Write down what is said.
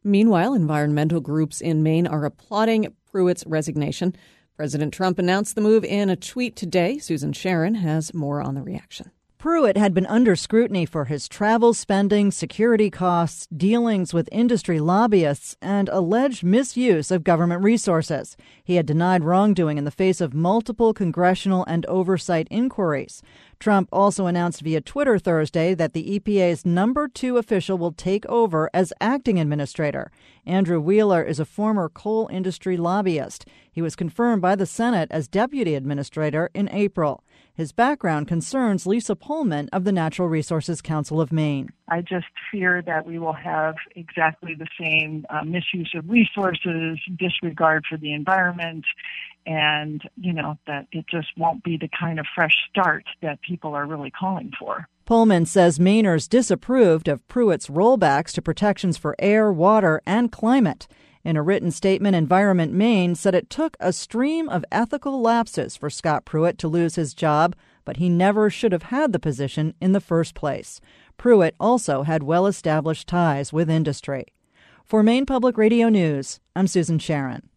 Meanwhile, environmental groups in Maine are applauding Pruitt's resignation. President Trump announced the move in a tweet today. Susan Sharon has more on the reaction. Pruitt had been under scrutiny for his travel spending, security costs, dealings with industry lobbyists, and alleged misuse of government resources. He had denied wrongdoing in the face of multiple congressional and oversight inquiries. Trump also announced via Twitter Thursday that the EPA's number 2 official will take over as acting administrator. Andrew Wheeler is a former coal industry lobbyist. He was confirmed by the Senate as deputy administrator in April. His background concerns Lisa Pullman of the Natural Resources Council of Maine. I just fear that we will have exactly the same misuse of resources, disregard for the environment, and, that it just won't be the kind of fresh start that people are really calling for. Pullman says Mainers disapproved of Pruitt's rollbacks to protections for air, water, and climate. In a written statement, Environment Maine said it took a stream of ethical lapses for Scott Pruitt to lose his job, but he never should have had the position in the first place. Pruitt also had well-established ties with industry. For Maine Public Radio News, I'm Susan Sharon.